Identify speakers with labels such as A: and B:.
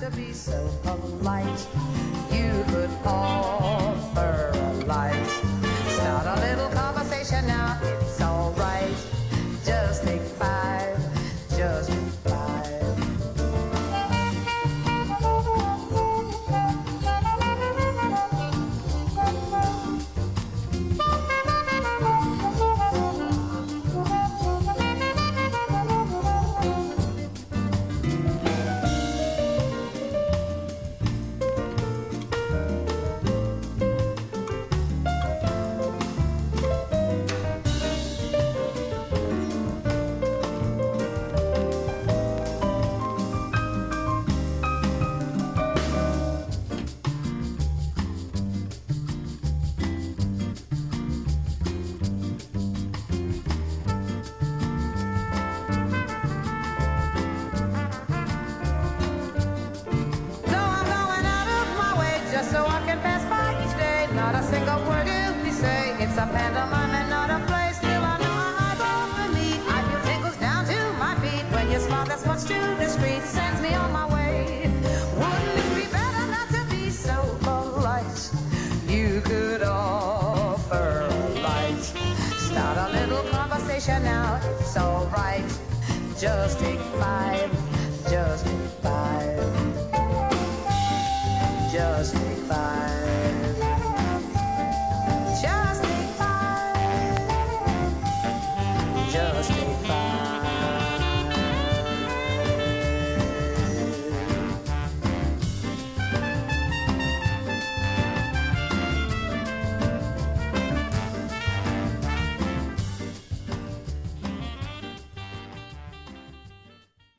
A: to be so polite. You could offer a light. Start a little conversation now, it's alright. Just take five, just take five. So I can pass by each day. Not a single word you say. It's a pantomime and not a play. Still I know our eyes often meet. I feel tingles down to my feet. When you smile, that's much too discreet. Sends me on my way. Wouldn't it be better not to be so polite? You could offer a light. Start a little conversation now. It's alright. Just take five. Just take five.